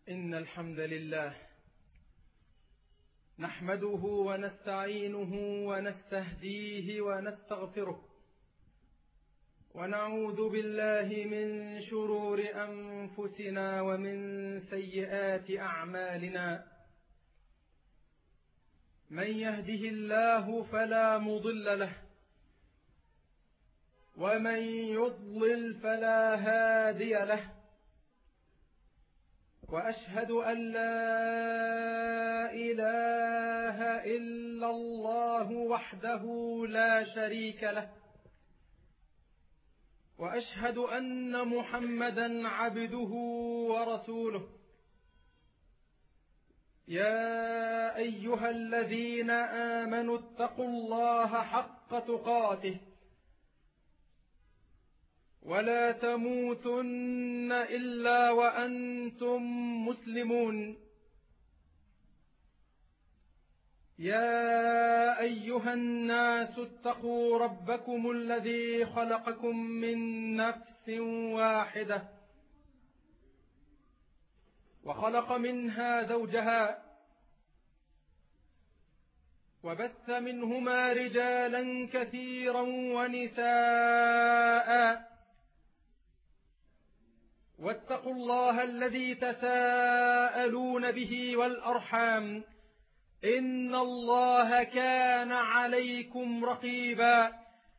إن الحمد لله نحمده ونستعينه ونستهديه ونستغفره، ونعوذ بالله من شرور أنفسنا ومن سيئات أعمالنا. من يهده الله فلا مضل له، ومن يضلل فلا هادي له. وأشهد أن لا إله إلا الله وحده لا شريك له، وأشهد أن محمدا عبده ورسوله. يا أيها الذين آمنوا اتقوا الله حق تقاته ولا تموتن إلا وأنتم مسلمون. يا أيها الناس اتقوا ربكم الذي خلقكم من نفس واحدة، وخلق منها زوجها، وبث منهما رجالا كثيرا ونساء. واتقوا الله الذي تساءلون به والأرحام، إن الله كان عليكم رقيبا.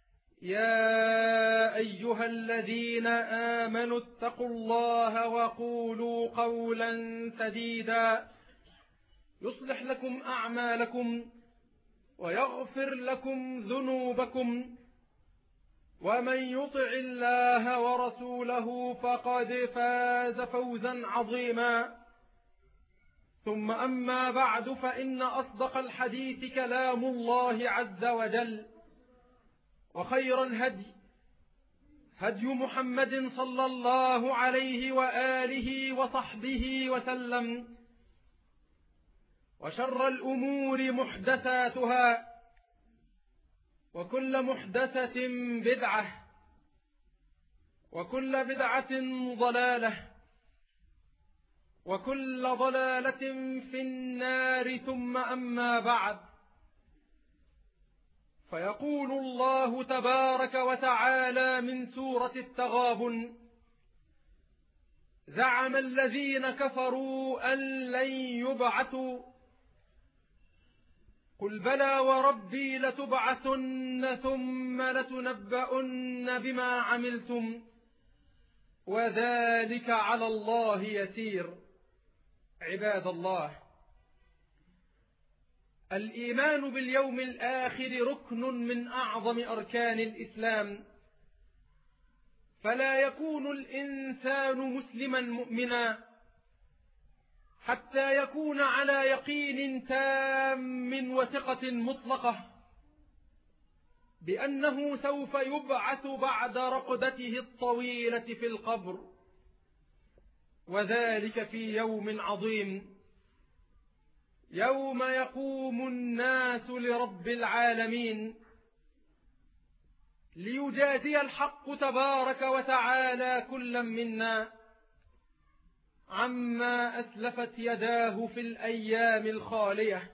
يا أيها الذين آمنوا اتقوا الله وقولوا قولا سديدا يصلح لكم أعمالكم ويغفر لكم ذنوبكم، ومن يطع الله ورسوله فقد فاز فوزا عظيما. ثم أما بعد، فإن أصدق الحديث كلام الله عز وجل، وخير الهدي هدي محمد صلى الله عليه وآله وصحبه وسلم، وشر الأمور محدثاتها، وكل محدثة بدعة، وكل بدعة ضلالة، وكل ضلالة في النار. ثم أما بعد، فيقول الله تبارك وتعالى من سورة التغابن: زعم الذين كفروا أن لن يبعثوا، قل بلى وربي لتبعثن ثم لتنبؤن بما عملتم وذلك على الله يسير. عباد الله، الإيمان باليوم الآخر ركن من أعظم أركان الإسلام، فلا يكون الإنسان مسلما مؤمنا حتى يكون على يقين تام وثقة مطلقة بأنه سوف يبعث بعد رقدته الطويلة في القبر، وذلك في يوم عظيم، يوم يقوم الناس لرب العالمين ليجازي الحق تبارك وتعالى كلا منا عما أسلفت يداه في الأيام الخالية.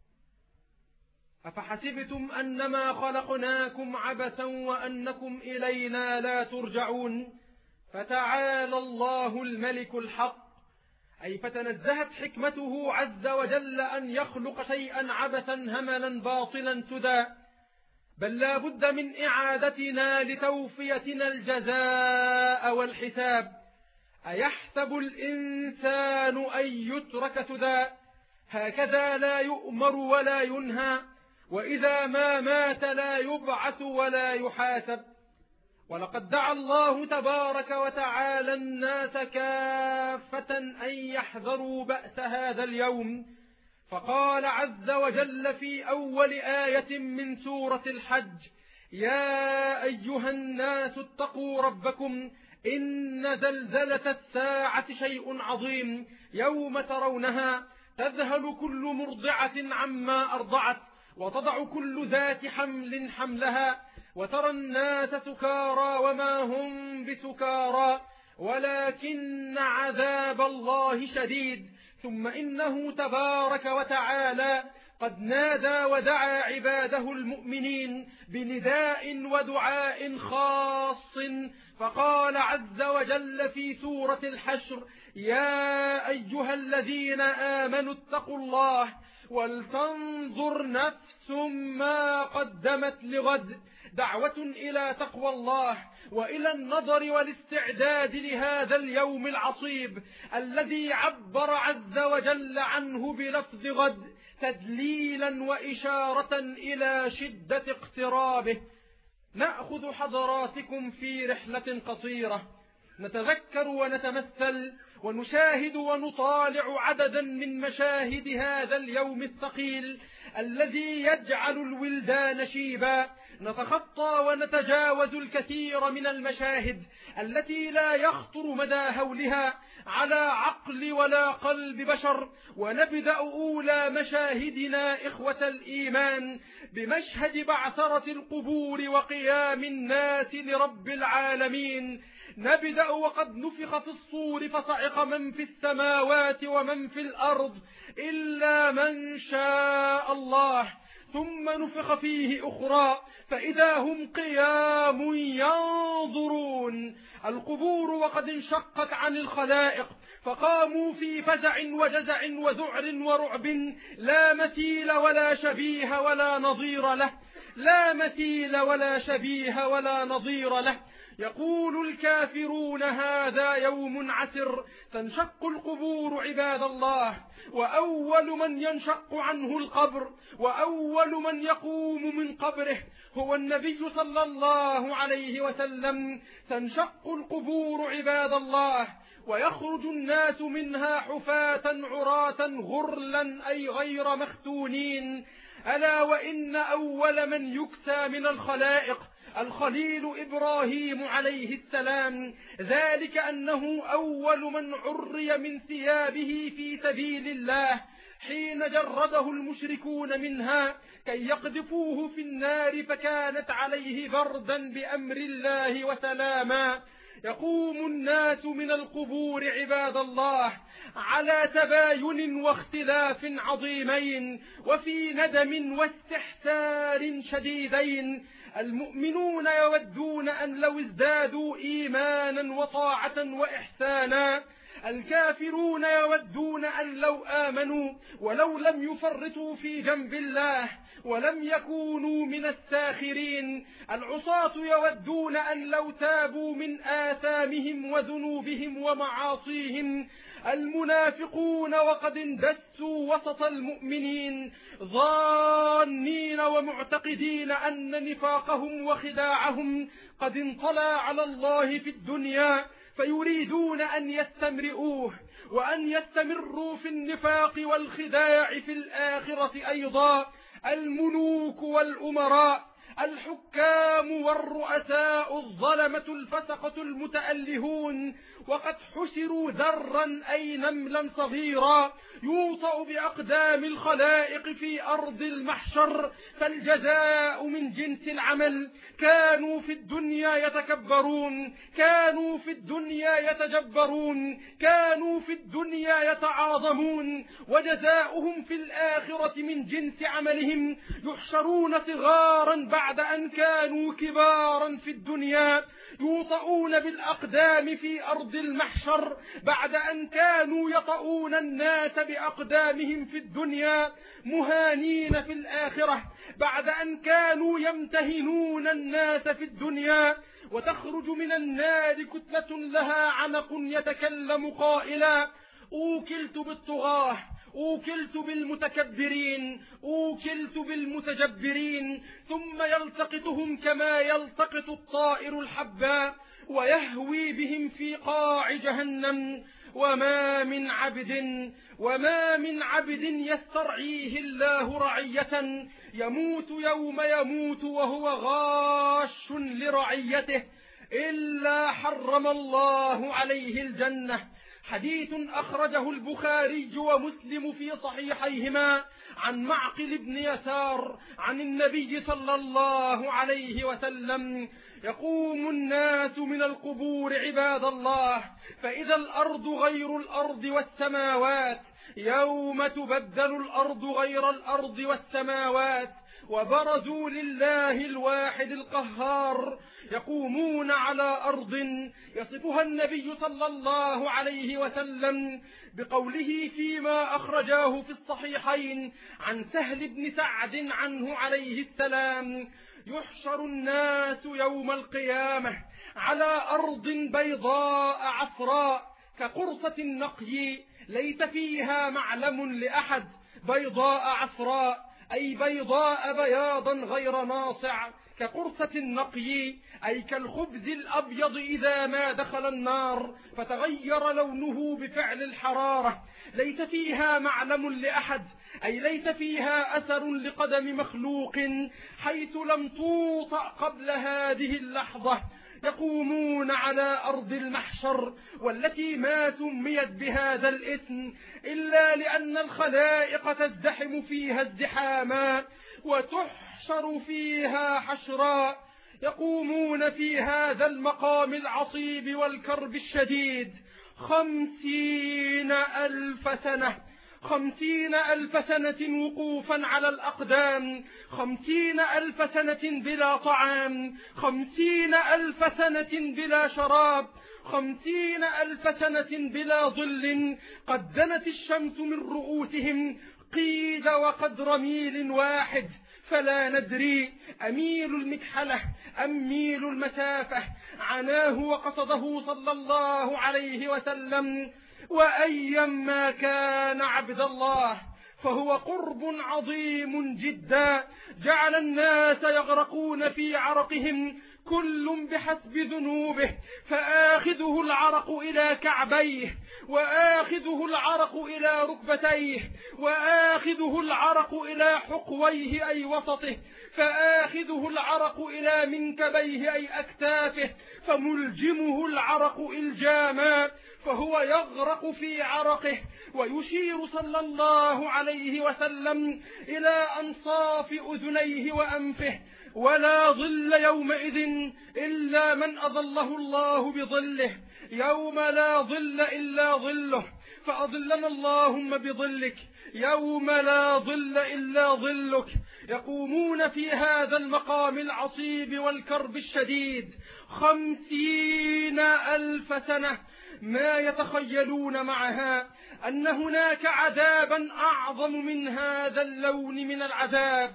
أفحسبتم أنما خلقناكم عبثا وأنكم إلينا لا ترجعون، فتعالى الله الملك الحق. أي فتنزهت حكمته عز وجل أن يخلق شيئا عبثا هملا باطلا سدى، بل لا بد من إعادتنا لتوفيتنا الجزاء والحساب. أيحسب الإنسان أن يترك سدى؟ هكذا لا يؤمر ولا ينهى، وإذا ما مات لا يبعث ولا يحاسب. ولقد دعا الله تبارك وتعالى الناس كافة أن يحذروا بأس هذا اليوم، فقال عز وجل في أول آية من سورة الحج: يا أيها الناس اتقوا ربكم إن زلزلة الساعة شيء عظيم، يوم ترونها تذهل كل مرضعة عما أرضعت، وتضع كل ذات حمل حملها، وترى الناس سكارى وما هم بسكارى، ولكن عذاب الله شديد. ثم إنه تبارك وتعالى قد نادى ودعا عباده المؤمنين بنداء ودعاء خاص، فقال عز وجل في سورة الحشر: يا أيها الذين آمنوا اتقوا الله ولتنظر نفس ما قدمت لغد. دعوة إلى تقوى الله وإلى النظر والاستعداد لهذا اليوم العصيب الذي عبر عز وجل عنه بلفظ غد تدليلا وإشارة إلى شدة اقترابه. نأخذ حضراتكم في رحلة قصيرة نتذكر ونتمثل ونشاهد ونطالع عددا من مشاهد هذا اليوم الثقيل الذي يجعل الولدان شيبا. نتخطى ونتجاوز الكثير من المشاهد التي لا يخطر مدى هولها على عقل ولا قلب بشر، ونبدأ أولى مشاهدنا إخوة الإيمان بمشهد بعثرة القبور وقيام الناس لرب العالمين. نبدأ وقد نفخ في الصور فصعق من في السماوات ومن في الأرض إلا من شاء الله، ثم نفخ فيه أخرى فإذا هم قيام ينظرون. القبور وقد انشقت عن الخلائق فقاموا في فزع وجزع وذعر ورعب لا مثيل ولا شبيه ولا نظير له، لا مثيل ولا شبيه ولا نظير له. يقول الكافرون هذا يوم عسر. تنشق القبور عباد الله، وأول من ينشق عنه القبر وأول من يقوم من قبره هو النبي صلى الله عليه وسلم. تنشق القبور عباد الله ويخرج الناس منها حفاة عراة غرلا أي غير مختونين. ألا وإن أول من يكسى من الخلائق الخليل إبراهيم عليه السلام، ذلك أنه أول من عري من ثيابه في سبيل الله حين جرده المشركون منها كي يقذفوه في النار فكانت عليه بردا بأمر الله وسلاما. يقوم الناس من القبور عباد الله على تباين واختلاف عظيمين وفي ندم واستحسار شديدين. المؤمنون يودون أن لو ازدادوا إيمانا وطاعة وإحسانا، الكافرون يودون أن لو آمنوا ولو لم يفرطوا في جنب الله ولم يكونوا من الساخرين. العصاة يودون أن لو تابوا من آثامهم وذنوبهم ومعاصيهم. المنافقون وقد اندسوا وسط المؤمنين ظانين ومعتقدين أن نفاقهم وخداعهم قد انطلى على الله في الدنيا، فيريدون أن يستمرئوه وأن يستمروا في النفاق والخداع في الآخرة أيضا. الملوك والأمراء، الحكام والرؤساء الظلمة الفسقة المتألهون وقد حشروا ذرا أي نملا صغيرا يوطأ بأقدام الخلائق في أرض المحشر، فالجزاء من جنس العمل. كانوا في الدنيا يتكبرون، كانوا في الدنيا يتجبرون، كانوا في الدنيا يتعاظمون، وجزاؤهم في الآخرة من جنس عملهم. يحشرون صغارا بعد أن كانوا كبارا في الدنيا، يوطؤون بالأقدام في أرض المحشر بعد أن كانوا يطؤون الناس بأقدامهم في الدنيا، مهانين في الآخرة بعد أن كانوا يمتهنون الناس في الدنيا. وتخرج من النار كتلة لها عنق يتكلم قائلا: أوكلت بالطغاة، أوكلت بالمتكبرين، أوكلت بالمتجبرين. ثم يلتقطهم كما يلتقط الطائر الحباء ويهوي بهم في قاع جهنم. وما من عبد يسترعيه الله رعية يموت يوم يموت وهو غاش لرعيته إلا حرم الله عليه الجنة. حديث أخرجه البخاري ومسلم في صحيحيهما عن معقل بن يسار عن النبي صلى الله عليه وسلم: يقوم الناس من القبور عباد الله، فإذا الأرض غير الأرض والسماوات، يوم تبدل الأرض غير الأرض والسماوات، وبرزوا لله الواحد القهار، يقومون على أرض يصفها النبي صلى الله عليه وسلم بقوله فيما أخرجاه في الصحيحين عن سهل بن سعد عنه عليه السلام: يحشر الناس يوم القيامة على أرض بيضاء عفراء كقرصة النقي ليس فيها معلم لأحد. بيضاء عفراء أي بيضاء بياضا غير ناصع، كقرصة النقي أي كالخبز الأبيض إذا ما دخل النار فتغير لونه بفعل الحرارة. ليس فيها معلم لأحد أي ليس فيها أثر لقدم مخلوق حيث لم توطأ قبل هذه اللحظة. يقومون على أرض المحشر، والتي ما سميت بهذا الاسم إلا لأن الخلائق تزدحم فيها ازدحاما وتحشر فيها حشرا. يقومون في هذا المقام العصيب والكرب الشديد 50,000 سنة، 50,000 سنة وقوفا على الأقدام، 50,000 سنة بلا طعام، 50,000 سنة بلا شراب، 50,000 سنة بلا ظل. قد دنت الشمس من رؤوسهم قيد وقدر ميل واحد، فلا ندري أميل المكحلة أم ميل المسافة عناه وقصده صلى الله عليه وسلم. وأيما كان عبد الله فهو قرب عظيم جدا، جعل الناس يغرقون في عرقهم كل بحسب ذنوبه، فآخذه العرق إلى كعبيه، وآخذه العرق إلى ركبتيه، وآخذه العرق إلى حقويه أي وسطه، فآخذه العرق إلى منكبيه أي أكتافه، فملجمه العرق إلجاما، فهو يغرق في عرقه. ويشير صلى الله عليه وسلم إلى أنصاف أذنيه وأنفه: ولا ظل يومئذ إلا من أظله الله بظله، يوم لا ظل إلا ظله، فأظلنا اللهم بظلك يوم لا ظل إلا ظلك. يقومون في هذا المقام العصيب والكرب الشديد 50,000 سنة، ما يتخيلون معها أن هناك عذابا أعظم من هذا اللون من العذاب،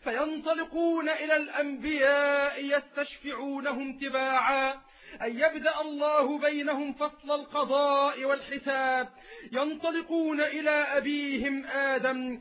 فينطلقون إلى الأنبياء يستشفعونهم تباعا أن يبدأ الله بينهم فصل القضاء والحساب. ينطلقون إلى أبيهم آدم: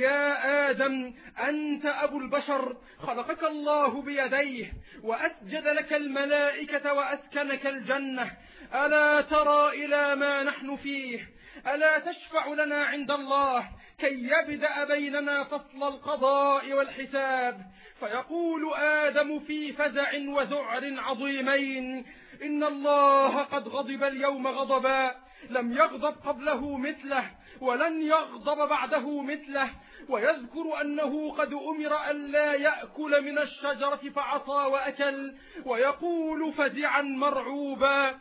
يا آدم أنت أبو البشر، خلقك الله بيديه وأسجد لك الملائكة وأسكنك الجنة، ألا ترى إلى ما نحن فيه؟ ألا تشفع لنا عند الله كي يبدأ بيننا فصل القضاء والحساب؟ فيقول آدم في فزع وذعر عظيمين: إن الله قد غضب اليوم غضبا لم يغضب قبله مثله ولن يغضب بعده مثله. ويذكر أنه قد أمر أن لا يأكل من الشجرة فعصى وأكل، ويقول فزعا مرعوبا: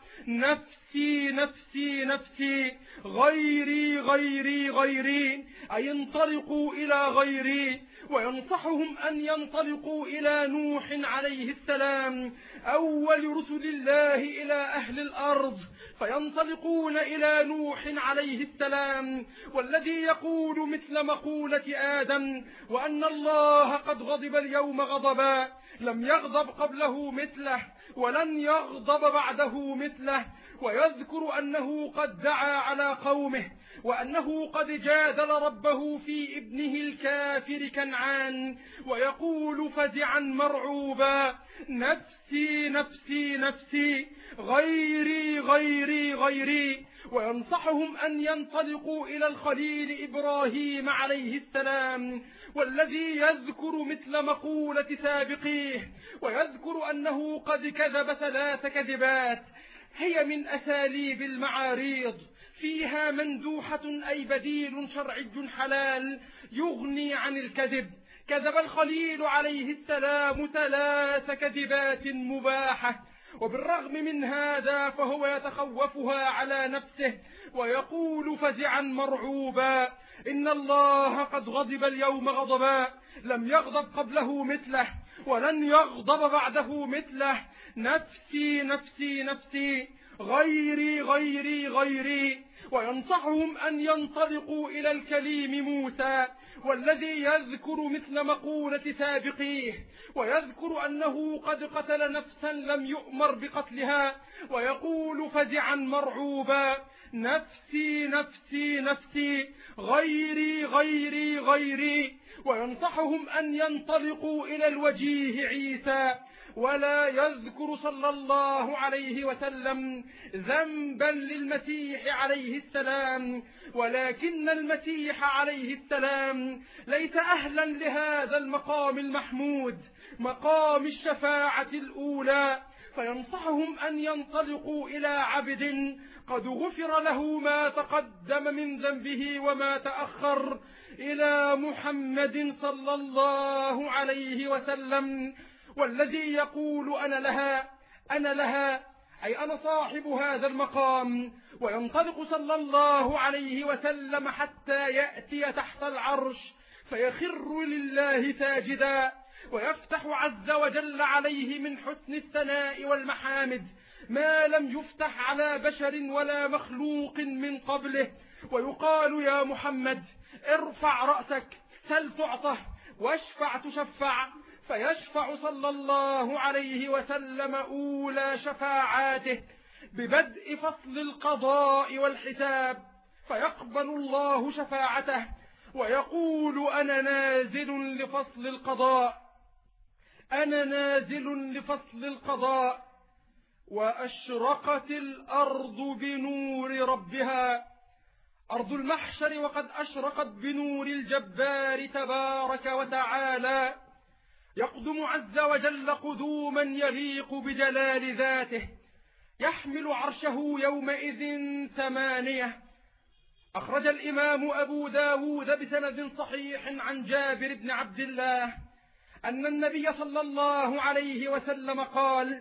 نفسي نفسي نفسي، غيري غيري غيري، أي انطلقوا إلى غيري. وينصحهم أن ينطلقوا إلى نوح عليه السلام أول رسل الله إلى أهل الأرض، فينطلقون إلى نوح عليه السلام والذي يقول مثل مقولة آدم: وأن الله قد غضب اليوم غضبا لم يغضب قبله مثله ولن يغضب بعده مثله. ويذكر أنه قد دعا على قومه وأنه قد جادل ربه في ابنه الكافر كنعان، ويقول فزعا مرعوبا: نفسي نفسي نفسي، غيري غيري غيري. وينصحهم أن ينطلقوا إلى الخليل إبراهيم عليه السلام والذي يذكر مثل مقولة سابقيه، ويذكر أنه قد كذب 3 كذبات هي من أساليب المعاريض، فيها مندوحة أي بديل شرعي حلال يغني عن الكذب. كذب الخليل عليه السلام 3 كذبات مباحة، وبالرغم من هذا فهو يتخوفها على نفسه ويقول فزعا مرعوبا: إن الله قد غضب اليوم غضبا لم يغضب قبله مثله ولن يغضب بعده مثله. نفسي نفسي نفسي، غيري غيري غيري. وينصحهم أن ينطلقوا إلى الكليم موسى، والذي يذكر مثل مقولة سابقيه، ويذكر أنه قد قتل نفسا لم يؤمر بقتلها، ويقول فزعا مرعوبا: نفسي نفسي نفسي، غيري غيري غيري. وينصحهم أن ينطلقوا إلى الوجيه عيسى، ولا يذكر صلى الله عليه وسلم ذنبا للمسيح عليه السلام، ولكن المسيح عليه السلام ليس أهلا لهذا المقام المحمود، مقام الشفاعة الأولى. فينصحهم أن ينطلقوا إلى عبد قد غفر له ما تقدم من ذنبه وما تأخر، إلى محمد صلى الله عليه وسلم، والذي يقول أنا لها أي أنا صاحب هذا المقام. وينطلق صلى الله عليه وسلم حتى يأتي تحت العرش فيخر لله ساجدا، ويفتح عز وجل عليه من حسن الثناء والمحامد ما لم يفتح على بشر ولا مخلوق من قبله، ويقال: يا محمد ارفع رأسك، سل تعطه، واشفع تشفع. فيشفع صلى الله عليه وسلم أولى شفاعاته ببدء فصل القضاء والحساب، فيقبل الله شفاعته ويقول: أنا نازل لفصل القضاء، أنا نازل لفصل القضاء. وأشرقت الأرض بنور ربها، أرض المحشر، وقد أشرقت بنور الجبار تبارك وتعالى. يقدم عز وجل قدوما يليق بجلال ذاته، يحمل عرشه يومئذ 8. أخرج الإمام أبو داود بسند صحيح عن جابر بن عبد الله أن النبي صلى الله عليه وسلم قال: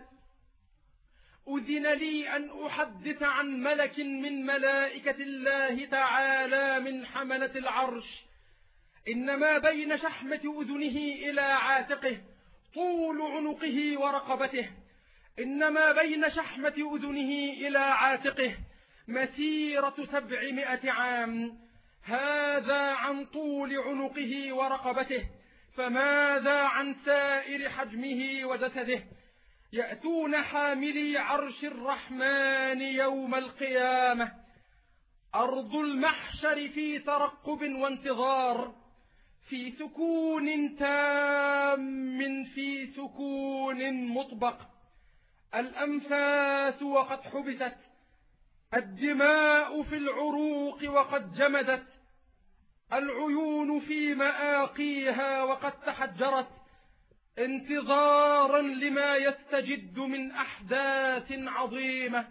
أذن لي أن أحدث عن ملك من ملائكة الله تعالى من حملة العرش، إنما بين شحمة أذنه إلى عاتقه طول عنقه ورقبته، إنما بين شحمة أذنه إلى عاتقه مسيرة 700 عام. هذا عن طول عنقه ورقبته، فماذا عن سائر حجمه وجسده؟ يأتون حاملي عرش الرحمن يوم القيامة. أرض المحشر في ترقب وانتظار، في سكون تام، في سكون مطبق. الأنفاس وقد حبست، الدماء في العروق وقد جمدت، العيون في مآقيها وقد تحجرت، انتظارا لما يستجد من أحداث عظيمة.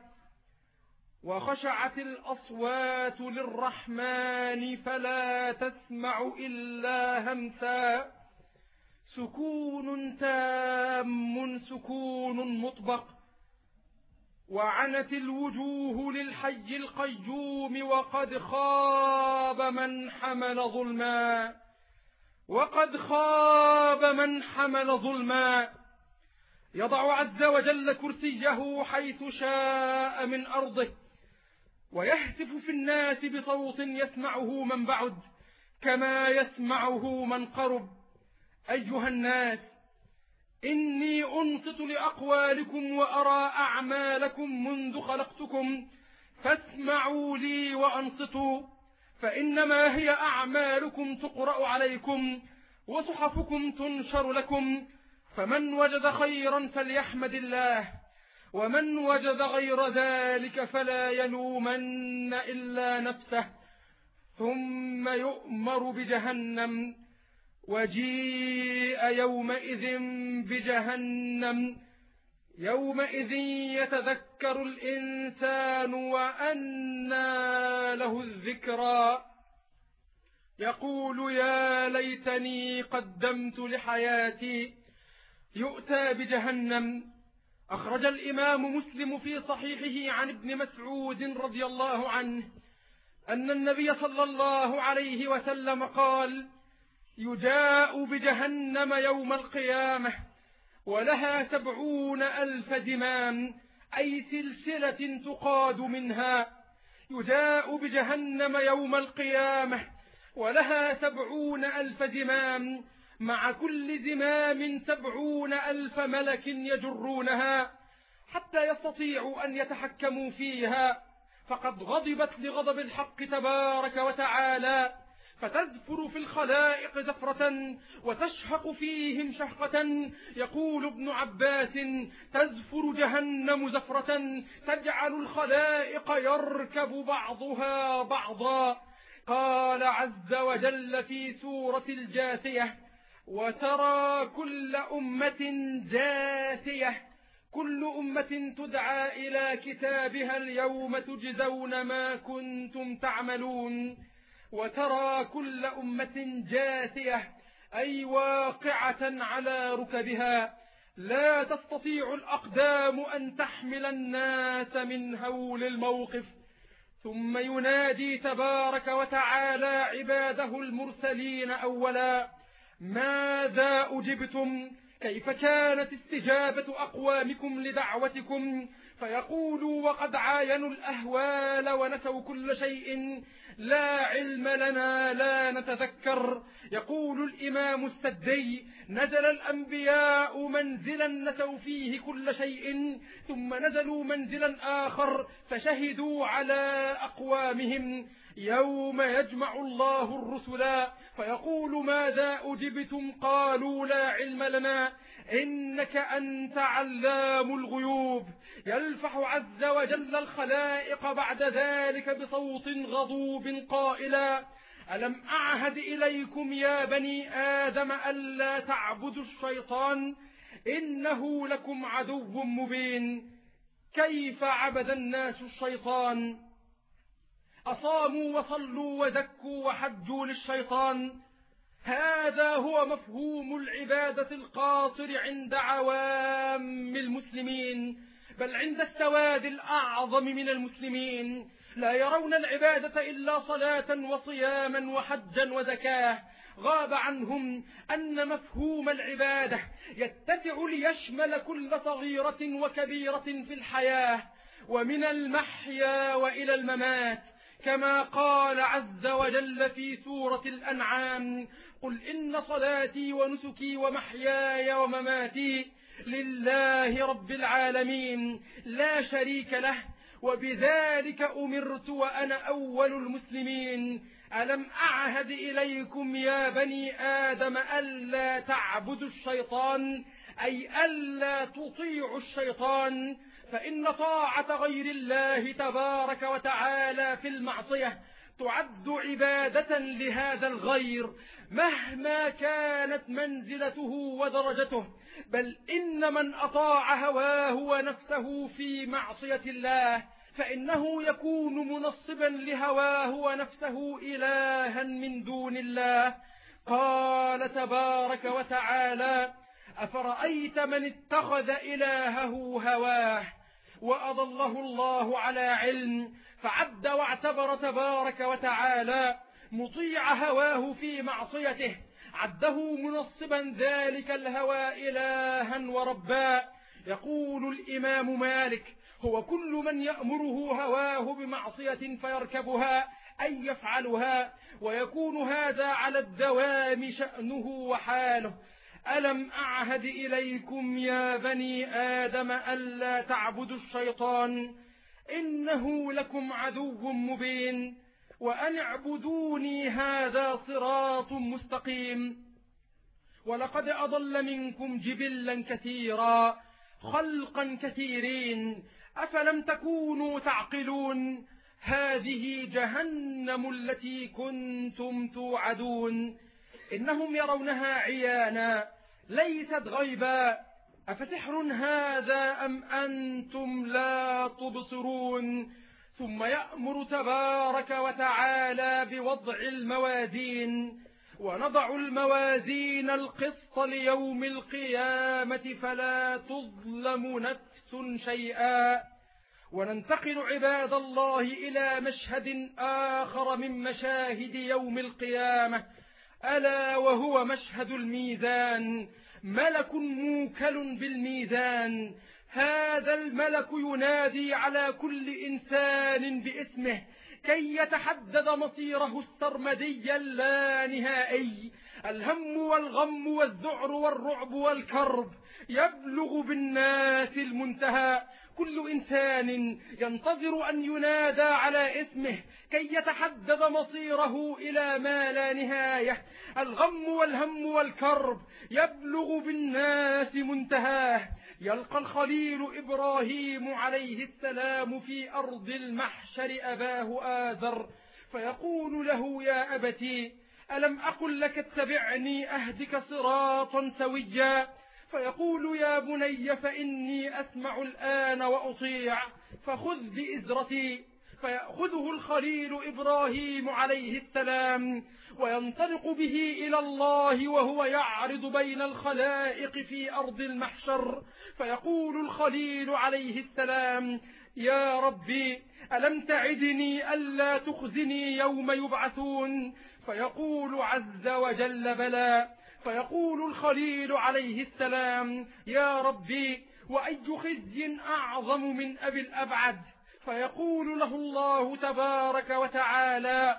وخشعت الأصوات للرحمن فلا تسمع إلا همسا، سكون تام، سكون مطبق. وعنت الوجوه للحي القيوم وقد خاب من حمل ظلما، وقد خاب من حمل ظلما. يضع عز وجل كرسيه حيث شاء من أرضه، ويهتف في الناس بصوت يسمعه من بعد كما يسمعه من قرب: أيها الناس، إني أنصت لأقوالكم وأرى أعمالكم منذ خلقتكم، فاسمعوا لي وأنصتوا، فإنما هي أعمالكم تقرأ عليكم وصحفكم تنشر لكم. فمن وجد خيرا فليحمد الله، ومن وجد غير ذلك فلا يلومن إلا نفسه. ثم يؤمر بجهنم، وجيء يومئذ بجهنم يومئذ يتذكر الإنسان وأنى له الذكرى يقول يا ليتني قدمت لحياتي. يؤتى بجهنم. أخرج الإمام مسلم في صحيحه عن ابن مسعود رضي الله عنه أن النبي صلى الله عليه وسلم قال: يجاء بجهنم يوم القيامة ولها 70,000 زمام، أي سلسلة تقاد منها. يجاء بجهنم يوم القيامة ولها 70,000 زمام، مع كل زمام 70,000 ملك يجرونها حتى يستطيعوا أن يتحكموا فيها، فقد غضبت لغضب الحق تبارك وتعالى، فتزفر في الخلائق زفرة وتشهق فيهم شهقة. يقول ابن عباس: تزفر جهنم زفرة تجعل الخلائق يركب بعضها بعضا. قال عز وجل في سورة الجاثية: وترى كل أمة جاثية، كل أمة تدعى إلى كتابها اليوم تجزون ما كنتم تعملون. وترى كل أمة جاثية أي واقعة على ركبها، لا تستطيع الأقدام أن تحمل الناس من هول الموقف. ثم ينادي تبارك وتعالى عباده المرسلين أولا: ماذا أجبتم؟ كيف كانت استجابة أقوامكم لدعوتكم؟ فيقولوا وقد عاينوا الأهوال ونسوا كل شيء: لا علم لنا، لا نتذكر. يقول الإمام السدي: نزل الأنبياء منزلا نسوا فيه كل شيء، ثم نزلوا منزلا آخر فشهدوا على أقوامهم. يوم يجمع الله الرسل فيقول: ماذا أجبتم؟ قالوا: لا علم لنا إنك أنت علام الغيوب. يلفح عز وجل الخلائق بعد ذلك بصوت غضوب قائلا: ألم أعهد إليكم يا بني آدم ألا تعبدوا الشيطان إنه لكم عدو مبين. كيف عبد الناس الشيطان؟ أصاموا وصلوا وزكوا وحجوا للشيطان. هذا هو مفهوم العبادة القاصر عند عوام المسلمين، بل عند السواد الأعظم من المسلمين. لا يرون العبادة إلا صلاة وصياما وحجا وزكاة. غاب عنهم أن مفهوم العبادة يتسع ليشمل كل صغيرة وكبيرة في الحياة، ومن المحيا وإلى الممات، كما قال عز وجل في سورة الأنعام: قل إن صلاتي ونسكي ومحياي ومماتي لله رب العالمين لا شريك له وبذلك أمرت وأنا أول المسلمين. ألم أعهد إليكم يا بني آدم ألا تعبدوا الشيطان، أي ألا تطيعوا الشيطان، فإن طاعة غير الله تبارك وتعالى في المعصية تعد عبادة لهذا الغير مهما كانت منزلته ودرجته، بل إن من أطاع هواه ونفسه في معصية الله فإنه يكون منصبا لهواه ونفسه إلها من دون الله. قال تبارك وتعالى: أفرأيت من اتخذ إلهه هواه وأضله الله على علم. فعد واعتبر تبارك وتعالى مطيع هواه في معصيته، عده منصبا ذلك الهوى إلها وربا. يقول الإمام مالك: هو كل من يأمره هواه بمعصية فيركبها أي يفعلها، ويكون هذا على الدوام شأنه وحاله. ألم أعهد إليكم يا بني آدم ألا تعبدوا الشيطان إنه لكم عدو مبين وأن اعبدوني هذا صراط مستقيم. ولقد أضل منكم جبلا كثيرا خلقا كثيرين أفلم تكونوا تعقلون. هذه جهنم التي كنتم توعدون. إنهم يرونها عيانا ليست غيبا أفسحر هذا أم أنتم لا تبصرون؟ ثم يأمر تبارك وتعالى بوضع الموازين، ونضع الموازين القسط ليوم القيامة فلا تظلم نفس شيئا. وننتقل عباد الله إلى مشهد آخر من مشاهد يوم القيامة، ألا وهو مشهد الميزان. ملك موكل بالميزان، هذا الملك ينادي على كل إنسان باسمه كي يتحدد مصيره السرمدي اللانهائي. الهم والغم والذعر والرعب والكرب يبلغ بالناس المنتهى. كل إنسان ينتظر أن ينادى على اسمه كي يتحدد مصيره إلى ما لا نهاية. الغم والهم والكرب يبلغ بالناس منتهاه. يلقى الخليل إبراهيم عليه السلام في أرض المحشر أباه آزر، فيقول له: يا أبتي، ألم أقل لك اتبعني أهدك صراطا سويا؟ فيقول: يا بني فإني أسمع الآن وأطيع، فخذ بإزرتي. فيأخذه الخليل إبراهيم عليه السلام وينطلق به إلى الله وهو يعرض بين الخلائق في أرض المحشر. فيقول الخليل عليه السلام: يا ربي، ألم تعدني ألا تخزني يوم يبعثون؟ فيقول عز وجل: بلى. فيقول الخليل عليه السلام: يا ربي، وأي خزي أعظم من أبي الأبعد؟ فيقول له الله تبارك وتعالى: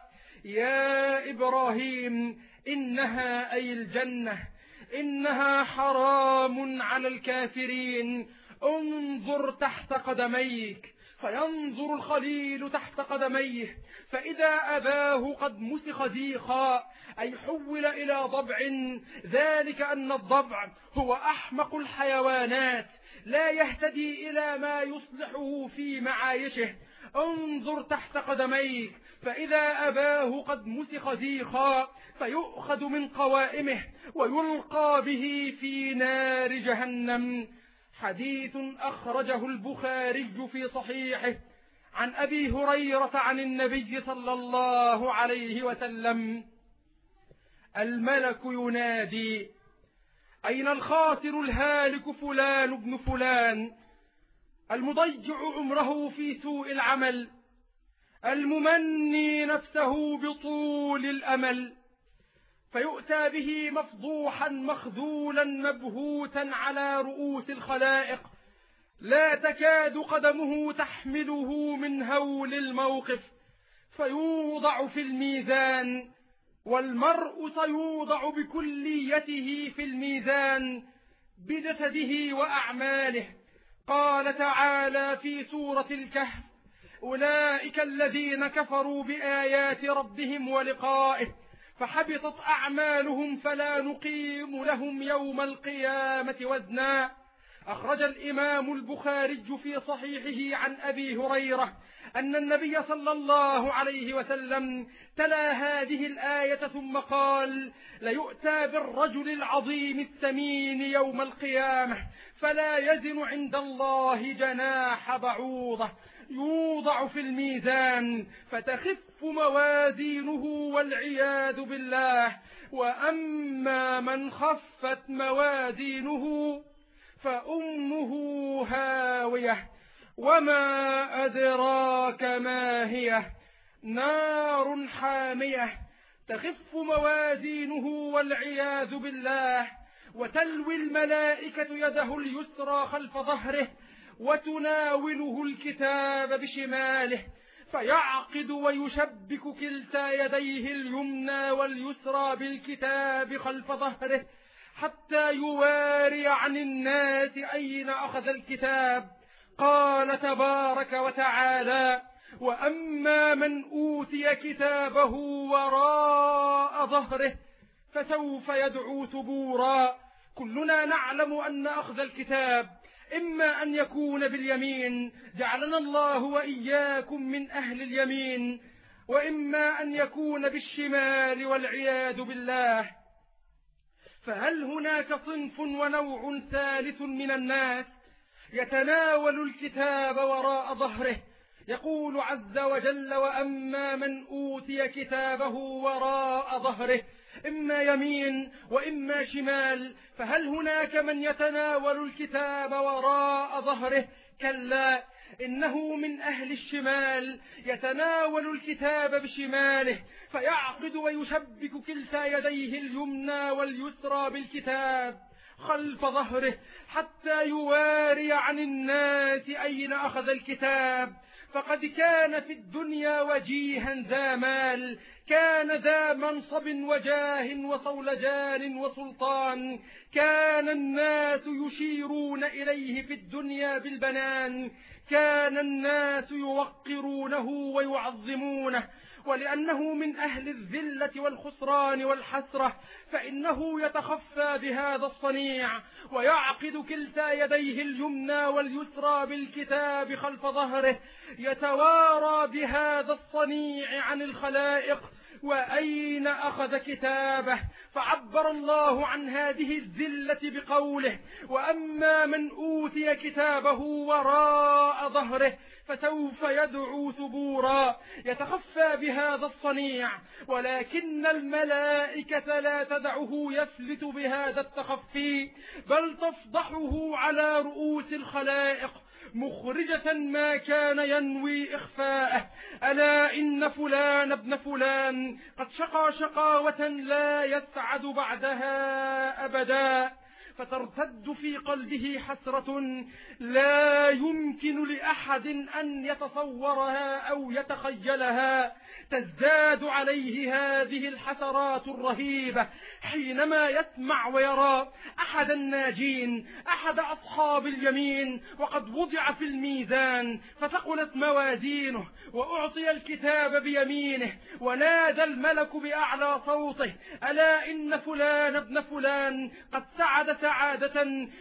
يا إبراهيم، إنها أي الجنة إنها حرام على الكافرين، انظر تحت قدميك. فينظر الخليل تحت قدميه، فإذا أباه قد مسخ زيخا، أي حول إلى ضبع. ذلك أن الضبع هو أحمق الحيوانات، لا يهتدي إلى ما يصلحه في معايشه. انظر تحت قدميك، فإذا أباه قد مسخ زيخا، فيؤخذ من قوائمه ويلقى به في نار جهنم. حديث أخرجه البخاري في صحيحه عن أبي هريرة عن النبي صلى الله عليه وسلم: الملك ينادي: أين الخاسر الهالك فلان ابن فلان، المضيع عمره في سوء العمل، الممني نفسه بطول الأمل؟ فيؤتى به مفضوحا مخذولا مبهوتا على رؤوس الخلائق، لا تكاد قدمه تحمله من هول الموقف. فيوضع في الميزان، والمرء سيوضع بكليته في الميزان بجسده وأعماله. قال تعالى في سورة الكهف: أولئك الذين كفروا بآيات ربهم ولقائه فحبطت أعمالهم فلا نقيم لهم يوم القيامة وزنا. أخرج الإمام البخاري في صحيحه عن أبي هريرة أن النبي صلى الله عليه وسلم تلا هذه الآية ثم قال: ليؤتى بالرجل العظيم الثمين يوم القيامة فلا يزن عند الله جناح بعوضة، يوضع في الميزان فتخف موازينه والعياذ بالله. وأما من خفت موازينه فأمه هاوية، وما أدراك ما هي، نار حامية. تخف موازينه والعياذ بالله، وتلوي الملائكة يده اليسرى خلف ظهره وتناوله الكتاب بشماله، فيعقد ويشبك كلتا يديه اليمنى واليسرى بالكتاب خلف ظهره حتى يواري عن الناس أين أخذ الكتاب. قال تبارك وتعالى: وأما من أوتي كتابه وراء ظهره فسوف يدعو ثبورا. كلنا نعلم أن أخذ الكتاب إما أن يكون باليمين، جعلنا الله وإياكم من أهل اليمين، وإما أن يكون بالشمال والعياذ بالله. فهل هناك صنف ونوع ثالث من الناس يتناول الكتاب وراء ظهره؟ يقول عز وجل: وأما من أوتي كتابه وراء ظهره، إما يمين وإما شمال. فهل هناك من يتناول الكتاب وراء ظهره؟ كلا، إنه من أهل الشمال، يتناول الكتاب بشماله فيعقد ويشبك كلتا يديه اليمنى واليسرى بالكتاب خلف ظهره حتى يواري عن الناس أين أخذ الكتاب. فقد كان في الدنيا وجيها ذا مال، كان ذا منصب وجاه وصولجان وسلطان، كان الناس يشيرون إليه في الدنيا بالبنان، كان الناس يوقرونه ويعظمونه. ولأنه من أهل الذلة والخسران والحسرة فإنه يتخفى بهذا الصنيع ويعقد كلتا يديه اليمنى واليسرى بالكتاب خلف ظهره، يتوارى بهذا الصنيع عن الخلائق وأين أخذ كتابه. فعبر الله عن هذه الذلة بقوله: وأما من أوتي كتابه وراء ظهره فسوف يدعو ثبورا، يتخفى بهذا الصنيع، ولكن الملائكة لا تدعه يفلت بهذا التخفي، بل تفضحه على رؤوس الخلائق مخرجة ما كان ينوي إخفاءه. ألا إن فلان ابن فلان قد شقى شقاوة لا يسعد بعدها أبدا، فترتد في قلبه حسرة لا يمكن لأحد أن يتصورها أو يتخيلها. تزداد عليه هذه الحسرات الرهيبة حينما يسمع ويرى أحد الناجين، أحد أصحاب اليمين، وقد وضع في الميزان فثقلت موازينه وأعطي الكتاب بيمينه، ونادى الملك بأعلى صوته: ألا إن فلان ابن فلان قد سعد سعادة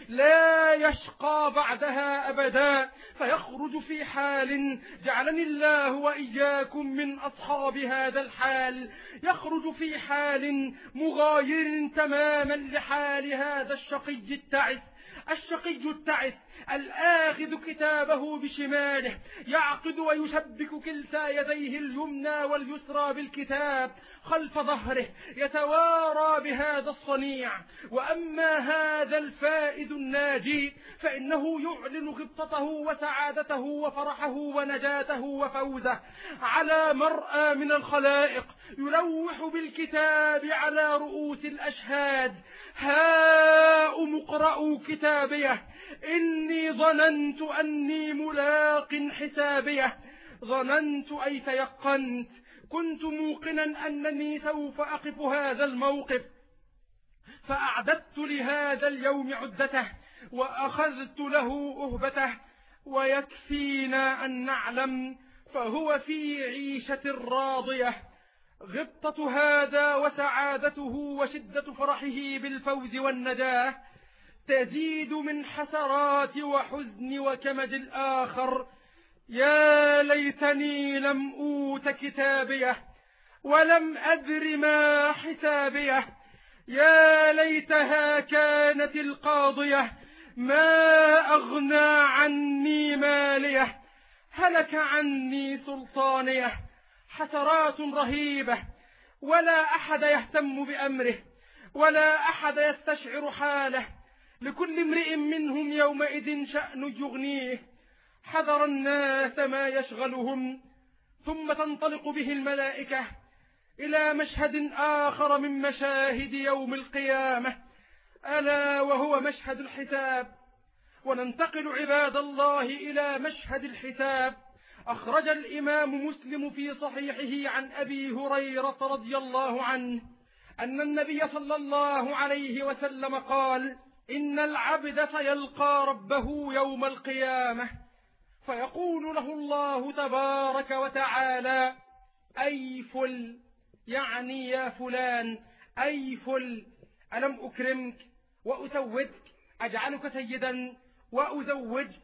لا يشقى بعدها أبدا. فيخرج في حال جعلني الله وإياكم من أصحاب هذا الحال، يخرج في حال مغاير تماما لحال هذا الشقي التعس، الشقي التعس الآخذ كتابه بشماله، يعقد ويشبك كلتا يديه اليمنى واليسرى بالكتاب خلف ظهره، يتوارى بهذا الصنيع. وأما هذا الفائز الناجي فإنه يعلن غبطته وسعادته وفرحه ونجاته وفوزه على مرأى من الخلائق، يلوح بالكتاب على رؤوس الأشهاد: هاؤم اقرءوا كتابيه إني ظننت أني ملاق حسابيه. ظننت أي تيقنت، كنت موقنا أنني سوف أقف هذا الموقف، فأعددت لهذا اليوم عدته وأخذت له أهبته. ويكفينا أن نعلم فهو في عيشة راضية. غبطة هذا وسعادته وشدة فرحه بالفوز والنجاة تزيد من حسرات وحزن وكمد الآخر: يا ليتني لم أوت كتابيه ولم أدر ما حسابيه، يا ليتها كانت القاضية ما أغنى عني ماليه، هلك عني سلطانيه. حسرات رهيبة، ولا أحد يهتم بأمره ولا أحد يستشعر حاله، لكل امرئ منهم يومئذ شأن يغنيه. حذر الناس ما يشغلهم، ثم تنطلق به الملائكة إلى مشهد آخر من مشاهد يوم القيامة، ألا وهو مشهد الحساب. وننتقل عباد الله إلى مشهد الحساب. أخرج الإمام مسلم في صحيحه عن أبي هريرة رضي الله عنه أن النبي صلى الله عليه وسلم قال: إن العبد سيلقى ربه يوم القيامة فيقول له الله تبارك وتعالى: أي فل، يعني يا فلان، أي فل، ألم أكرمك وأسودك، أجعلك سيدا وأزوجك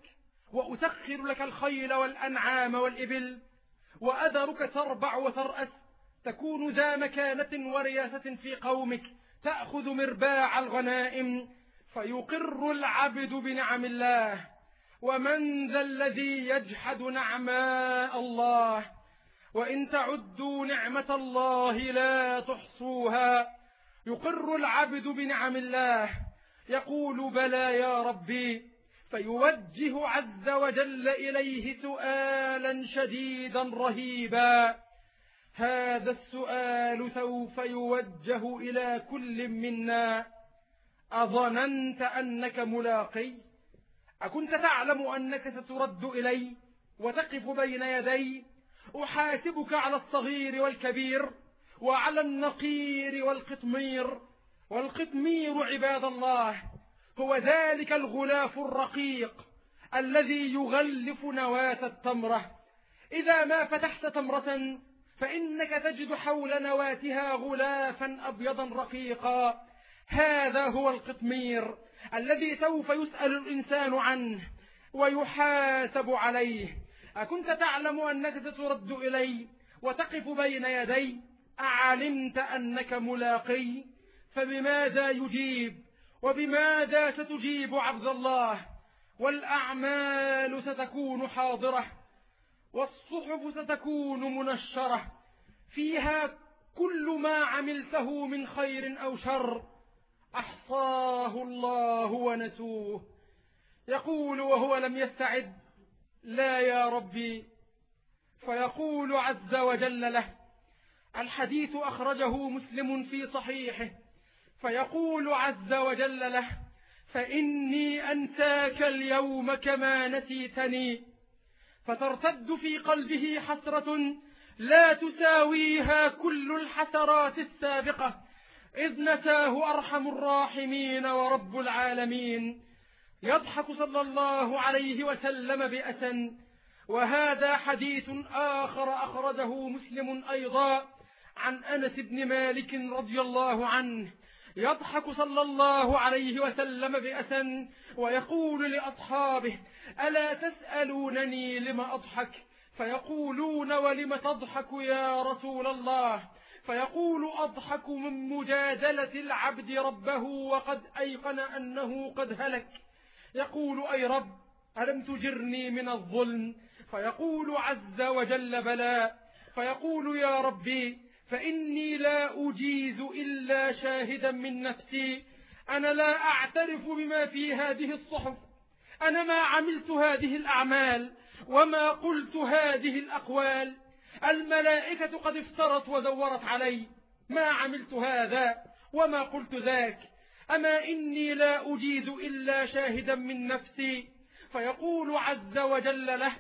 وأسخر لك الخيل والأنعام والإبل، وأدرك تربع وترأس تكون ذا مكانة ورياسة في قومك، تأخذ مرباع الغنائم، فيقر العبد بنعم الله. ومن ذا الذي يجحد نعماء الله؟ وإن تعدوا نعمة الله لا تحصوها. يقر العبد بنعم الله، يقول بلى يا ربي، فيوجه عز وجل إليه سؤالا شديدا رهيبا. هذا السؤال سوف يوجه إلى كل منا: أظننت أنك ملاقي؟ أكنت تعلم أنك سترد إلي وتقف بين يدي أحاسبك على الصغير والكبير وعلى النقير والقطمير؟ والقطمير عباد الله هو ذلك الغلاف الرقيق الذي يغلف نواة التمرة. إذا ما فتحت تمرة فإنك تجد حول نواتها غلافا أبيضا رقيقا. هذا هو القطمير الذي سوف يسأل الإنسان عنه ويحاسب عليه. أكنت تعلم أنك سترد إلي وتقف بين يدي؟ أعلمت أنك ملاقي؟ فبماذا يجيب وبماذا ستجيب عبد الله؟ والأعمال ستكون حاضرة والصحف ستكون منشرة، فيها كل ما عملته من خير أو شر أحصاه الله ونسوه. يقول وهو لم يستعد: لا يا ربي. فيقول عز وجل له، الحديث أخرجه مسلم في صحيحه، فيقول عز وجل له: فإني أنساك اليوم كما نسيتني. فترتد في قلبه حسرة لا تساويها كل الحسرات السابقة، إذ نساه أرحم الراحمين ورب العالمين. يضحك صلى الله عليه وسلم بأسا. وهذا حديث آخر أخرجه مسلم أيضا عن أنس بن مالك رضي الله عنه. يضحك صلى الله عليه وسلم بأسا ويقول لأصحابه: ألا تسألونني لم أضحك؟ فيقولون: ولم تضحك يا رسول الله؟ فيقول: أضحك من مجادلة العبد ربه وقد أيقن أنه قد هلك. يقول: أي رب، ألم تجرني من الظلم؟ فيقول عز وجل: بلى. فيقول: يا ربي، فإني لا أجيز إلا شاهدا من نفسي. أنا لا أعترف بما في هذه الصحف، أنا ما عملت هذه الأعمال وما قلت هذه الأقوال. الملائكة قد افترت ودورت علي، ما عملت هذا وما قلت ذاك. أما إني لا أجيز إلا شاهدا من نفسي. فيقول عز وجل له: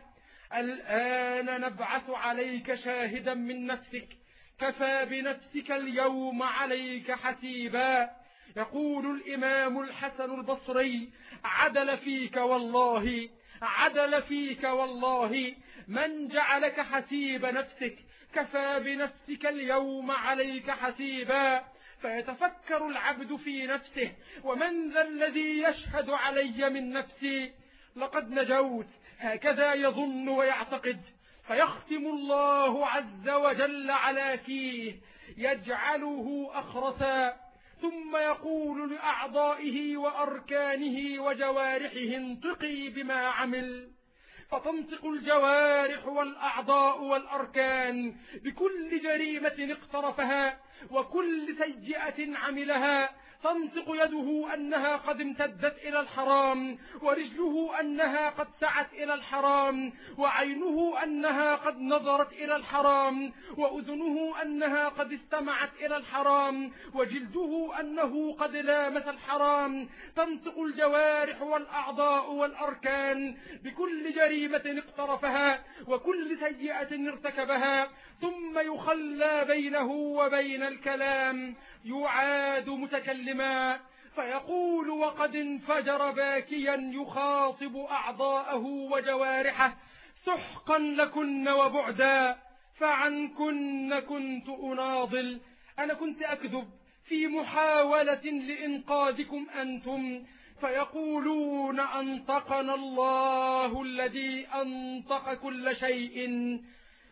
الآن نبعث عليك شاهدا من نفسك، كفى بنفسك اليوم عليك حسيبا. يقول الإمام الحسن البصري: عدل فيك والله، عدل فيك والله من جعلك حسيب نفسك، كفى بنفسك اليوم عليك حسيبا. فيتفكر العبد في نفسه: ومن ذا الذي يشهد علي من نفسي؟ لقد نجوت، هكذا يظن ويعتقد. فيختم الله عز وجل على فيه، يجعله أخرسا، ثم يقول لأعضائه وأركانه وجوارحه: انطقي بما عمل. فتنطق الجوارح والأعضاء والأركان بكل جريمة اقترفها وكل سيئة عملها. تنطق يده أنها قد امتدت إلى الحرام، ورجله أنها قد سعت إلى الحرام، وعينه أنها قد نظرت إلى الحرام، وأذنه أنها قد استمعت إلى الحرام، وجلده أنه قد لامس الحرام. تنطق الجوارح والأعضاء والأركان بكل جريمة اقترفها وكل سيئة ارتكبها، ثم يخلى بينه وبين الكلام، يعاد متكلما. فيقول وقد انفجر باكيا يخاطب أعضاءه وجوارحه: سحقا لكن وبعدا، فعنكن كنت أناضل. أنا كنت أكذب في محاولة لإنقاذكم أنتم. فيقولون: أنطقنا الله الذي أنطق كل شيء،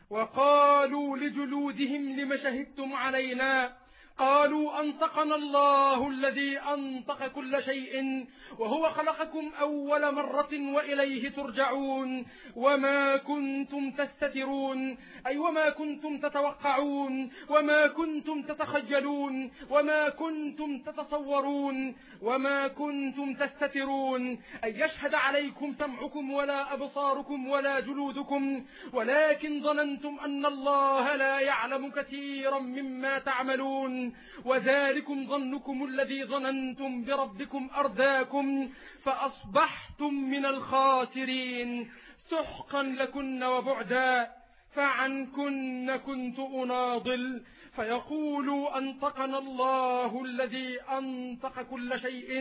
وقالوا لجلودهم لم شهدتم علينا؟ قالوا أنطقنا الله الذي أنطق كل شيء وهو خلقكم أول مرة وإليه ترجعون. وما كنتم تستترون، أي وما كنتم تتوقعون، وما كنتم تتخجلون، وما كنتم تتصورون، وما كنتم تستترون، أي يشهد عليكم سمعكم ولا أبصاركم ولا جلودكم، ولكن ظننتم أن الله لا يعلم كثيرا مما تعملون. وذلكم ظنكم الذي ظننتم بربكم أرداكم فأصبحتم من الخاسرين. سحقا لكن وبعدا، فعنكن كنت أناضل. فيقولوا أنطقنا الله الذي أنطق كل شيء،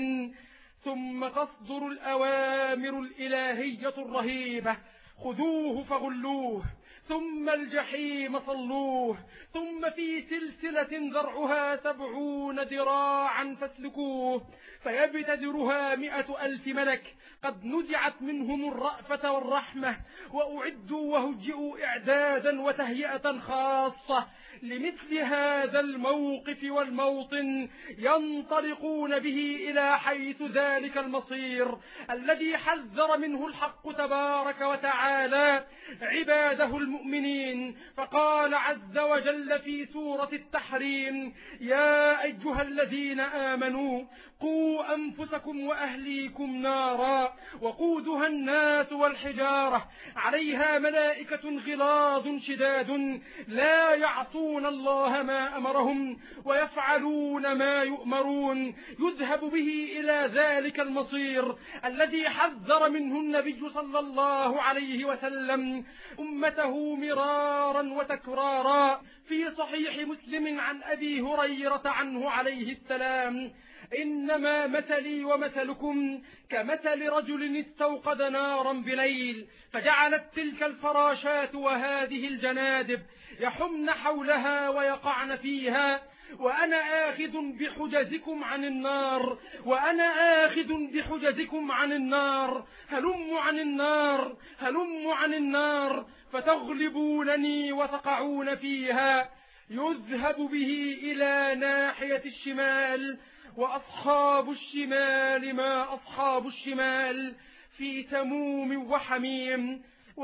ثم تصدر الأوامر الإلهية الرهيبة: خذوه فغلوه، ثم الجحيم صلوه، ثم في سلسلة ذرعها 70 ذراعا فاسلكوه. فيبتدرها 100,000 ملك قد نزعت منهم الرأفة والرحمة، وأعدوا وهجئوا إعدادا وتهيئة خاصة لمثل هذا الموقف والموطن، ينطلقون به إلى حيث ذلك المصير الذي حذر منه الحق تبارك وتعالى عباده المؤمنين. فقال عز وجل في سورة التحريم: يا أيها الذين آمنوا قوا أنفسكم وأهليكم نارا وقودها الناس والحجارة عليها ملائكة غلاظ شداد لا يعصون الله ما أمرهم ويفعلون ما يؤمرون. يذهب به إلى ذلك المصير الذي حذر منه النبي صلى الله عليه وسلم أمته مرارا وتكرارا في صحيح مسلم عن أبي هريرة عنه عليه السلام: إنما مثلي ومثلكم كمثل رجل استوقد نارا بليل، فجعلت تلك الفراشات وهذه الجنادب يحمن حولها ويقعن فيها، وأنا آخذ بحجزكم عن النار، وأنا آخذ بحجزكم عن النار، هلموا عن النار، هلموا عن النار، فتغلبونني وتقعون فيها. يذهب به إلى ناحية الشمال، وأصحاب الشمال ما أصحاب الشمال، في سموم وحميم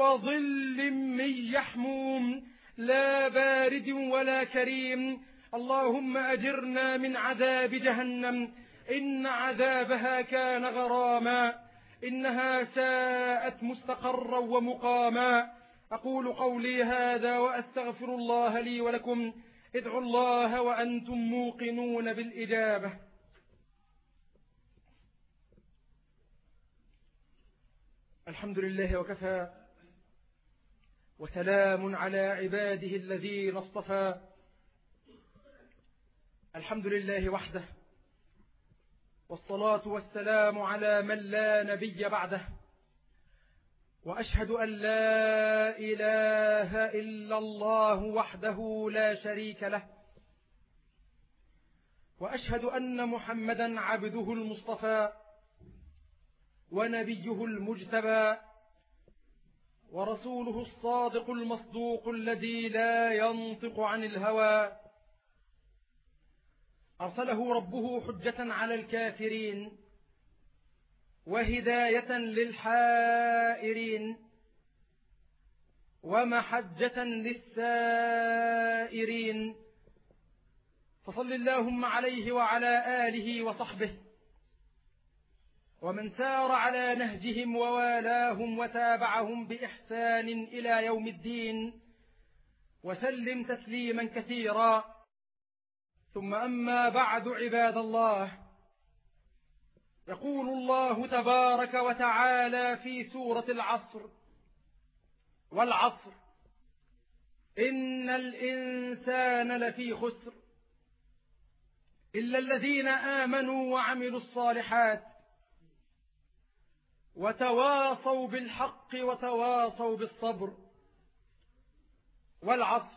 وظل من يحموم، لا بارد ولا كريم. اللهم أجرنا من عذاب جهنم، إن عذابها كان غراما، إنها ساءت مستقرا ومقاما. أقول قولي هذا وأستغفر الله لي ولكم. ادعوا الله وأنتم موقنون بالإجابة. الحمد لله وكفى، وسلام على عباده الذين اصطفى. الحمد لله وحده، والصلاة والسلام على من لا نبي بعده، وأشهد أن لا إله إلا الله وحده لا شريك له، وأشهد أن محمدا عبده المصطفى ونبيه المجتبى ورسوله الصادق المصدوق الذي لا ينطق عن الهوى. أرسله ربه حجة على الكافرين وهداية للحائرين ومحجة للسائرين. فصل اللهم عليه وعلى آله وصحبه ومن سار على نهجهم ووالاهم وتابعهم بإحسان إلى يوم الدين، وسلم تسليما كثيرا. ثم أما بعد، عباد الله، يقول الله تبارك وتعالى في سورة العصر: والعصر إن الإنسان لفي خسر إلا الذين آمنوا وعملوا الصالحات وتواصوا بالحق وتواصوا بالصبر. والعصر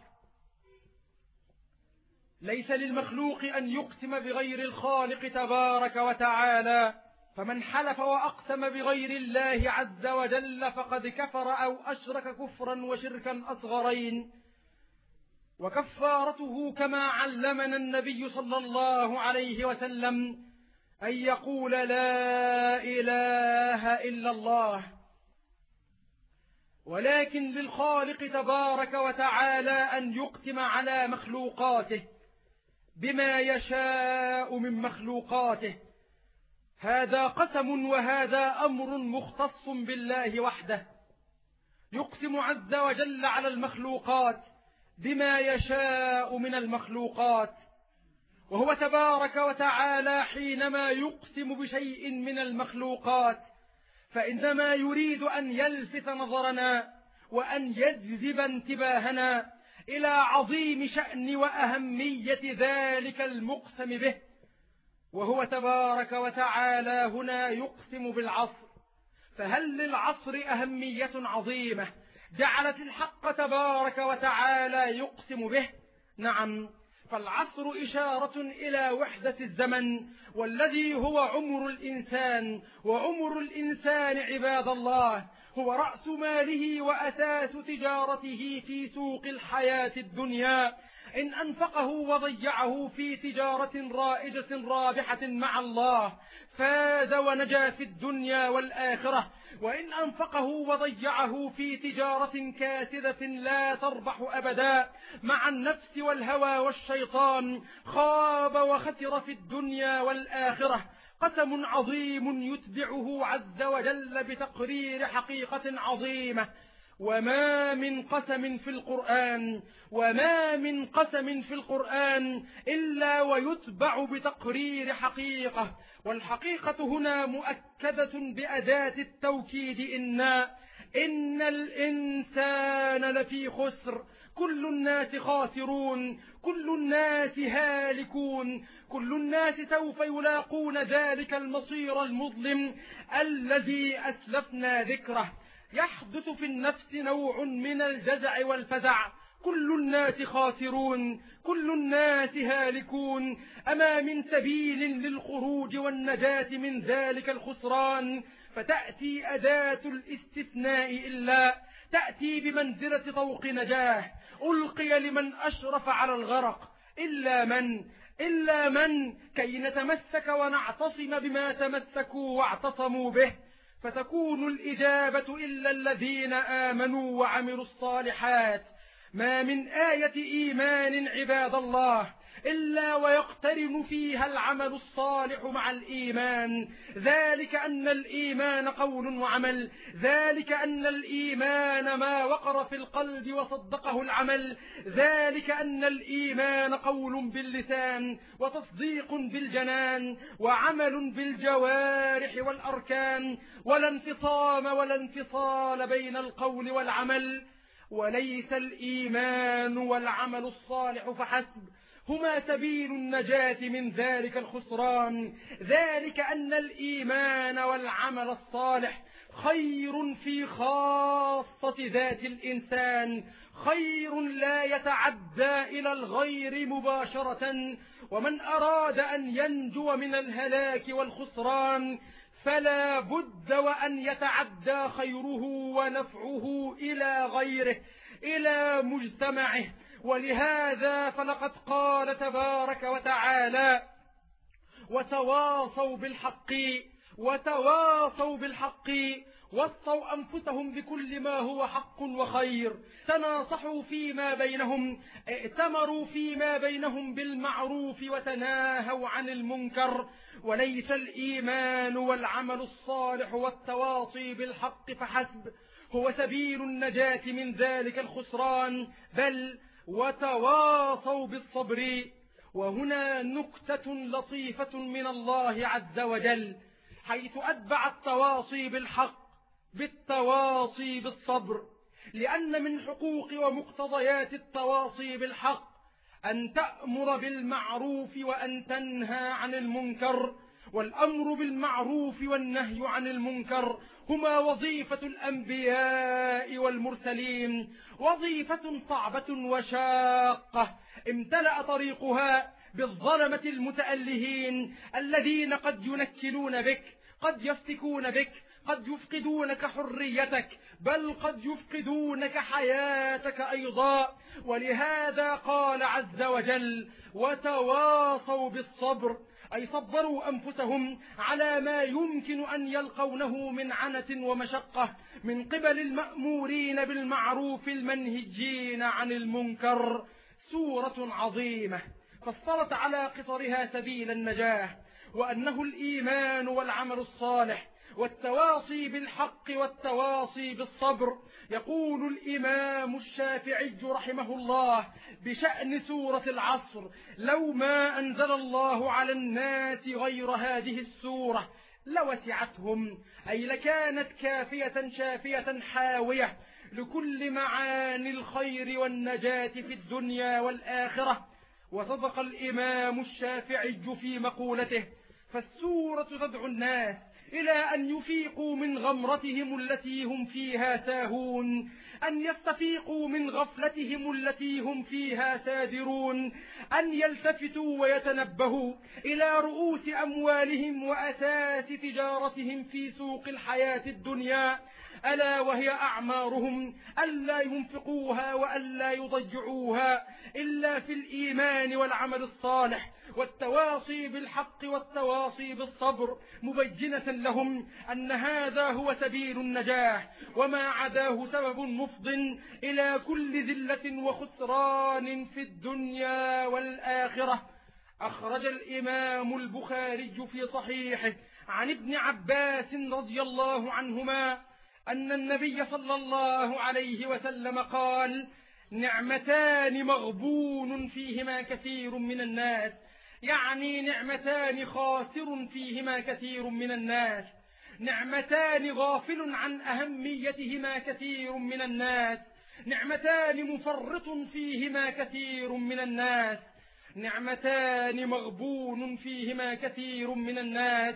ليس للمخلوق أن يقسم بغير الخالق تبارك وتعالى، فمن حلف وأقسم بغير الله عز وجل فقد كفر أو أشرك كفرا وشركا أصغرين، وكفارته كما علمنا النبي صلى الله عليه وسلم أن يقول لا إله إلا الله. ولكن للخالق تبارك وتعالى أن يقسم على مخلوقاته بما يشاء من مخلوقاته، هذا قسم وهذا أمر مختص بالله وحده. يقسم عز وجل على المخلوقات بما يشاء من المخلوقات، وهو تبارك وتعالى حينما يقسم بشيء من المخلوقات فإنما يريد أن يلفت نظرنا وأن يجذب انتباهنا إلى عظيم شأن وأهمية ذلك المقسم به. وهو تبارك وتعالى هنا يقسم بالعصر، فهل للعصر أهمية عظيمة جعلت الحق تبارك وتعالى يقسم به؟ نعم، فالعصر إشارة إلى وحدة الزمن، والذي هو عمر الإنسان، وعمر الإنسان عباد الله هو رأس ماله وأساس تجارته في سوق الحياة الدنيا. إن أنفقه وضيعه في تجارة رائجة رابحة مع الله فاز ونجا في الدنيا والآخرة، وإن أنفقه وضيعه في تجارة كاسدة لا تربح أبدا مع النفس والهوى والشيطان خاب وخسر في الدنيا والآخرة. قسم عظيم يتبعه عز وجل بتقرير حقيقة عظيمة. وما من قسم في القرآن إلا ويتبع بتقرير حقيقة، والحقيقة هنا مؤكدة بأداة التوكيد إن الإنسان لفي خسر، كل الناس خاسرون، كل الناس هالكون، كل الناس سوف يلاقون ذلك المصير المظلم الذي أسلفنا ذكره. يحدث في النفس نوع من الجزع والفزع، كل الناس خاسرون، كل الناس هالكون، أما من سبيل للخروج والنجاة من ذلك الخسران؟ فتأتي أداة الاستثناء إلا، تأتي بمنزلة طوق نجاه ألقي لمن أشرف على الغرق، إلا من كي نتمسك ونعتصم بما تمسكوا واعتصموا به، فتكون الإجابة إلا الذين آمنوا وعملوا الصالحات. ما من آية إيمان عباد الله إلا ويقترن فيها العمل الصالح مع الإيمان، ذلك أن الإيمان قول وعمل، ذلك أن الإيمان ما وقر في القلب وصدقه العمل، ذلك أن الإيمان قول باللسان وتصديق بالجنان وعمل بالجوارح والأركان، ولا انفصام ولا انفصال بين القول والعمل. وليس الإيمان والعمل الصالح فحسب، هما سبيل النجاة من ذلك الخسران، ذلك أن الإيمان والعمل الصالح خير في خاصة ذات الإنسان، خير لا يتعدى إلى الغير مباشرة. ومن أراد أن ينجو من الهلاك والخسران فلا بد وأن يتعدى خيره ونفعه إلى غيره، إلى مجتمعه. ولهذا فلقد قال تبارك وتعالى وتواصوا بالحق وصوا أنفسهم بكل ما هو حق وخير، تناصحوا فيما بينهم، ائتمروا فيما بينهم بالمعروف وتناهوا عن المنكر. وليس الإيمان والعمل الصالح والتواصي بالحق فحسب هو سبيل النجاة من ذلك الخسران، بل وتواصوا بالصبر. وهنا نكتة لطيفة من الله عز وجل، حيث أتبع التواصي بالحق بالتواصي بالصبر، لأن من حقوق ومقتضيات التواصي بالحق أن تأمر بالمعروف وأن تنهى عن المنكر. والأمر بالمعروف والنهي عن المنكر هما وظيفة الأنبياء والمرسلين، وظيفة صعبة وشاقة امتلأ طريقها بالظلمة المتألهين الذين قد ينكلون بك قد يفتكون بك، قد يفقدونك حريتك، بل قد يفقدونك حياتك أيضا. ولهذا قال عز وجل: وتواصوا بالصبر، أي صبروا أنفسهم على ما يمكن أن يلقونه من عنة ومشقة من قبل المأمورين بالمعروف المنهجين عن المنكر. سورة عظيمة فسرت على قصرها سبيل النجاة، وأنه الإيمان والعمل الصالح والتواصي بالحق والتواصي بالصبر. يقول الإمام الشافعي رحمه الله بشأن سورة العصر: لو ما أنزل الله على الناس غير هذه السورة لوسعتهم، أي لكانت كافية شافية حاوية لكل معاني الخير والنجاة في الدنيا والآخرة. وصدق الإمام الشافعي في مقولته: فالسورة تدعو الناس إلى أن يفيقوا من غمرتهم التي هم فيها ساهون، أن يستفيقوا من غفلتهم التي هم فيها سادرون، أن يلتفتوا ويتنبهوا إلى رؤوس أموالهم وأساس تجارتهم في سوق الحياة الدنيا، ألا وهي أعمارهم، ألا ينفقوها وألا يضيعوها إلا في الإيمان والعمل الصالح والتواصي بالحق والتواصي بالصبر، مبينة لهم أن هذا هو سبيل النجاة، وما عداه سبب مفض إلى كل ذلة وخسران في الدنيا والآخرة. أخرج الإمام البخاري في صحيحه عن ابن عباس رضي الله عنهما أن النبي صلى الله عليه وسلم قال: نعمتان مغبون فيهما كثير من الناس، يعني نعمتان خاسر فيهما كثير من الناس، نعمتان غافل عن أهميتهما كثير من الناس، نعمتان مفرط فيهما كثير من الناس، نعمتان مغبون فيهما كثير من الناس: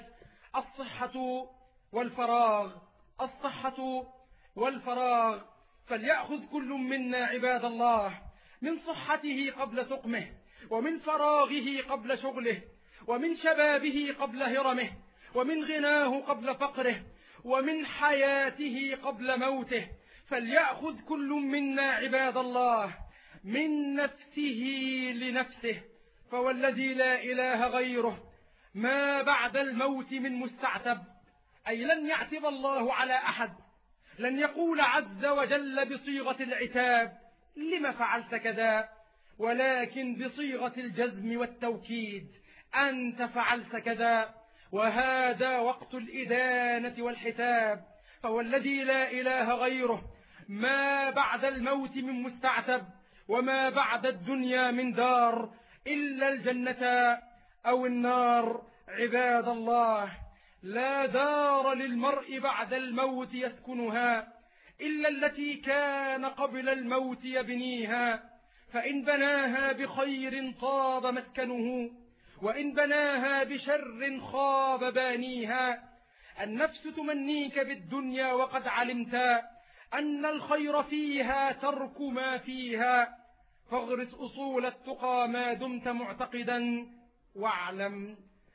الصحة والفراغ، الصحة والفراغ. فليأخذ كل منا عباد الله من صحته قبل سقمه، ومن فراغه قبل شغله، ومن شبابه قبل هرمه، ومن غناه قبل فقره، ومن حياته قبل موته. فليأخذ كل منا عباد الله من نفسه لنفسه، فوالذي لا إله غيره ما بعد الموت من مستعتب، أي لن يعتب الله على أحد، لن يقول عز وجل بصيغة العتاب: لم فعلت كذا، ولكن بصيغة الجزم والتوكيد: أنت فعلت كذا، وهذا وقت الإدانة والحساب. فوالذي لا إله غيره ما بعد الموت من مستعتب، وما بعد الدنيا من دار إلا الجنة أو النار. عباد الله، لا دار للمرء بعد الموت يسكنها إلا التي كان قبل الموت يبنيها، فإن بناها بخير طاب مسكنه، وإن بناها بشر خاب بانيها. النفس تمنيك بالدنيا وقد علمت أن الخير فيها ترك ما فيها، فاغرس أصول التقى ما دمت معتقدا، واعلم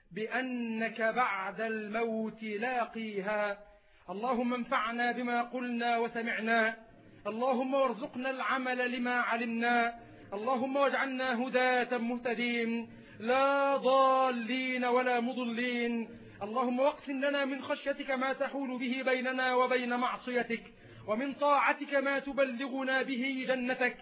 بأنك بعد الموت لاقيها. اللهم انفعنا بما قلنا وسمعنا، اللهم وارزقنا العمل لما علمنا، اللهم واجعلنا هداة مهتدين لا ضالين ولا مضلين. اللهم واقسم لنا من خشيتك ما تحول به بيننا وبين معصيتك، ومن طاعتك ما تبلغنا به جنتك،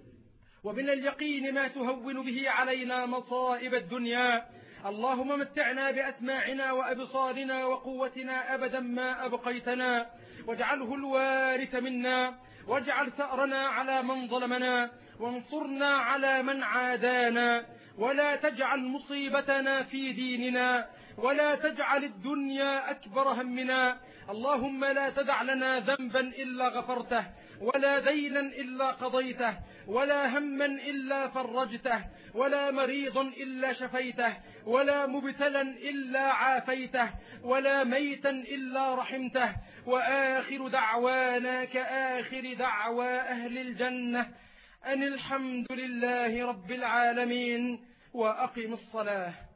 ومن اليقين ما تهون به علينا مصائب الدنيا. اللهم متعنا بأسماعنا وأبصارنا وقوتنا أبدا ما أبقيتنا، واجعله الوارث منا، واجعل ثأرنا على من ظلمنا، وانصرنا على من عادانا، ولا تجعل مصيبتنا في ديننا، ولا تجعل الدنيا أكبر همنا. اللهم لا تدع لنا ذنبا إلا غفرته، ولا دينا إلا قضيته، ولا هما إلا فرجته، ولا مريضا إلا شفيته، ولا مبتلا إلا عافيته، ولا ميتا إلا رحمته. وآخر دعوانا كآخر دعوى أهل الجنة أن الحمد لله رب العالمين. وأقم الصلاة.